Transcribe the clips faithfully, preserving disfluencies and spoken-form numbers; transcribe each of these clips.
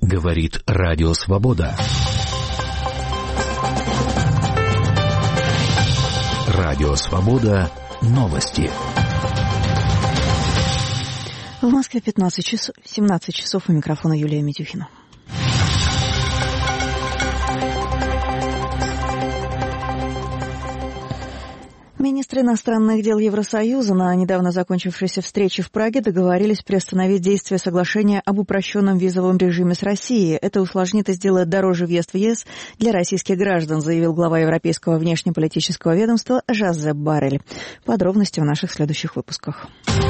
Говорит Радио Свобода. Радио Свобода. Новости. В Москве пятнадцать часов, семнадцать часов, у микрофона Юлия Медюхина. Министры иностранных дел Евросоюза на недавно закончившейся встрече в Праге договорились приостановить действие соглашения об упрощенном визовом режиме с Россией. Это усложнит и сделает дороже въезд в ЕС для российских граждан, заявил глава Европейского внешнеполитического ведомства Жозеп Боррель. Подробности в наших следующих выпусках.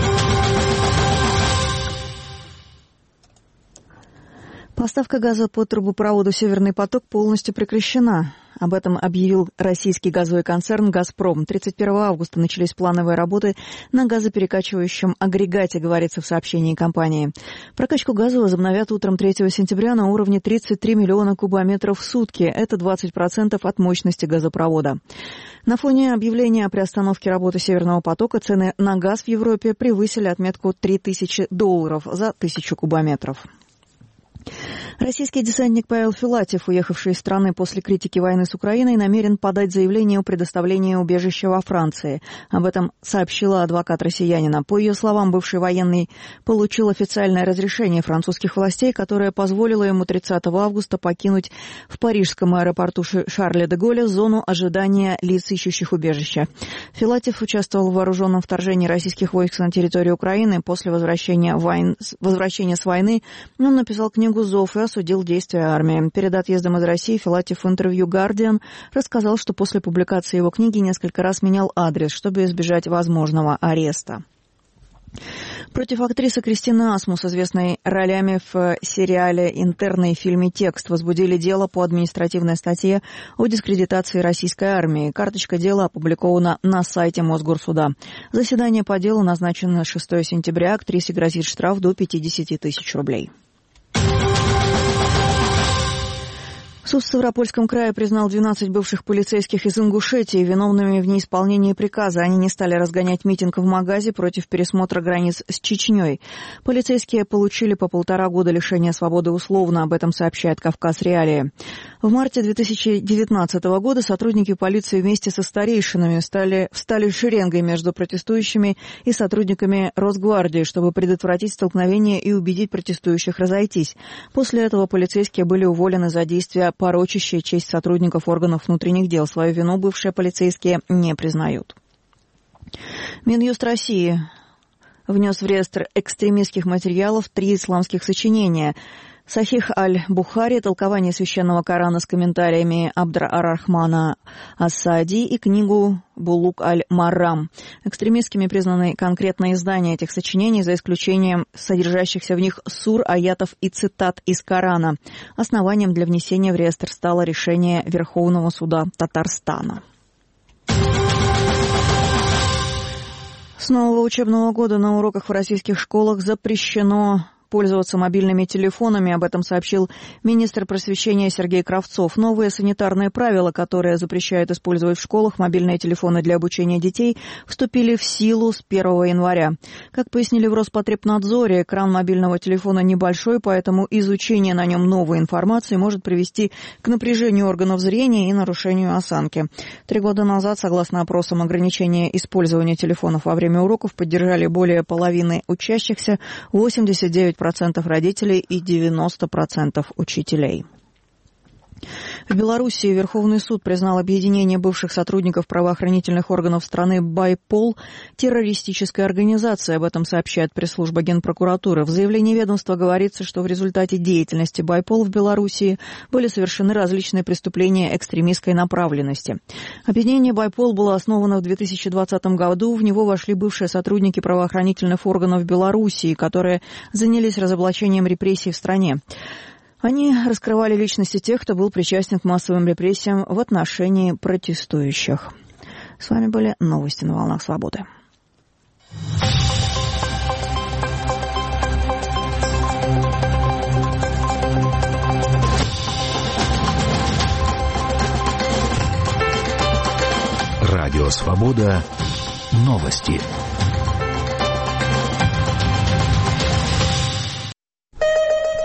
Поставка газа по трубопроводу «Северный поток» полностью прекращена. Об этом объявил российский газовый концерн «Газпром». тридцать первого августа начались плановые работы на газоперекачивающем агрегате, говорится в сообщении компании. Прокачку газа возобновят утром третьего сентября на уровне тридцать три миллиона кубометров в сутки. Это двадцать процентов от мощности газопровода. На фоне объявления о приостановке работы «Северного потока» цены на газ в Европе превысили отметку три тысячи долларов за тысячу кубометров. Российский десантник Павел Филатьев, уехавший из страны после критики войны с Украиной, намерен подать заявление о предоставлении убежища во Франции. Об этом сообщила адвокат россиянина. По ее словам, бывший военный получил официальное разрешение французских властей, которое позволило ему тридцатого августа покинуть в парижском аэропорту Шарля де Голля зону ожидания лиц, ищущих убежища. Филатьев участвовал в вооруженном вторжении российских войск на территорию Украины. После возвращения, войн... возвращения с войны он написал книгу «Зов» и осудил действия армии. Перед отъездом из России Филатьев в интервью «Гардиан» рассказал, что после публикации его книги несколько раз менял адрес, чтобы избежать возможного ареста. Против актрисы Кристины Асмус, известной ролями в сериале «Интерны» и фильме «Текст», возбудили дело по административной статье о дискредитации российской армии. Карточка дела опубликована на сайте Мосгорсуда. Заседание по делу назначено на шестого сентября. Актрисе грозит штраф до пятьдесят тысяч рублей. Суд в Ставропольском крае признал двенадцать бывших полицейских из Ингушетии виновными в неисполнении приказа. Они не стали разгонять митинг в Магазе против пересмотра границ с Чечней. Полицейские получили по полтора года лишения свободы условно. Об этом сообщает «Кавказ Реалии». В марте две тысячи девятнадцатого года сотрудники полиции вместе со старейшинами стали, встали шеренгой между протестующими и сотрудниками Росгвардии, чтобы предотвратить столкновение и убедить протестующих разойтись. После этого полицейские были уволены за действия, порочащие честь сотрудников органов внутренних дел. Свою вину бывшие полицейские не признают. Минюст России внес в реестр экстремистских материалов три исламских сочинения: Сахих аль-Бухари, толкование священного Корана с комментариями Абдра ар-Рахмана ас-Саади и книгу Булук аль-Маррам. Экстремистскими признаны конкретные издания этих сочинений, за исключением содержащихся в них сур, аятов и цитат из Корана. Основанием для внесения в реестр стало решение Верховного суда Татарстана. С нового учебного года на уроках в российских школах запрещено пользоваться мобильными телефонами. Об этом сообщил министр просвещения Сергей Кравцов. Новые санитарные правила, которые запрещают использовать в школах мобильные телефоны для обучения детей, вступили в силу с первого января. Как пояснили в Роспотребнадзоре, экран мобильного телефона небольшой, поэтому изучение на нем новой информации может привести к напряжению органов зрения и нарушению осанки. Три года назад, согласно опросам, ограничения использования телефонов во время уроков поддержали более половины учащихся, восемьдесят девять процентов родителей и девяносто процентов учителей. В Белоруссии Верховный суд признал объединение бывших сотрудников правоохранительных органов страны «Байпол» террористической организацией. Об этом сообщает пресс-служба Генпрокуратуры. В заявлении ведомства говорится, что в результате деятельности «Байпол» в Белоруссии были совершены различные преступления экстремистской направленности. Объединение «Байпол» было основано в две тысячи двадцатом году. В него вошли бывшие сотрудники правоохранительных органов Белоруссии, которые занялись разоблачением репрессий в стране. Они раскрывали личности тех, кто был причастен к массовым репрессиям в отношении протестующих. С вами были новости на волнах свободы. Радио Свобода. Новости.